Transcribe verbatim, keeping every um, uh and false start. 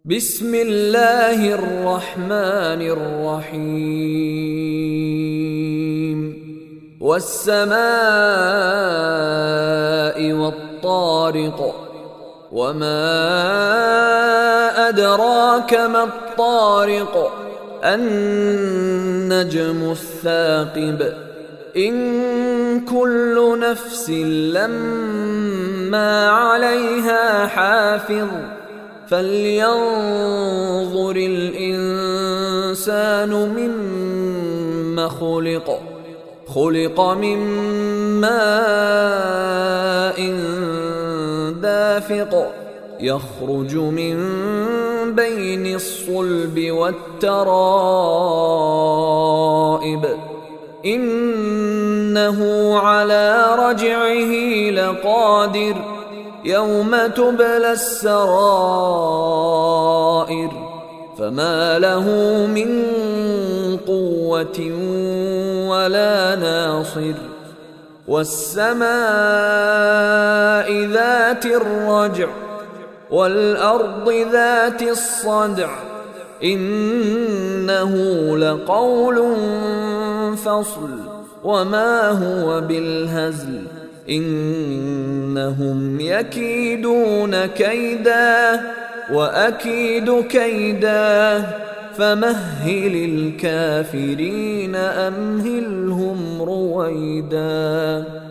بسم الله الرحمن الرحيم والسماء والطارق وما أدراك ما الطارق النجم الثاقب إن كل نفس لما عليها حافظ فلينظر الإنسان مما خلق خلق من ماء دافق يخرج من بين الصلب والترائب إنه على رجعه لقادر يوم تبلى السرائر فما له من قوة ولا ناصر والسماء ذات الرجع والأرض ذات الصدع إنه لقول فصل وما هو بالهزل إنهم يكيدون كيدا وأكيد كيدا فمهل الكافرين أمهلهم رويدا.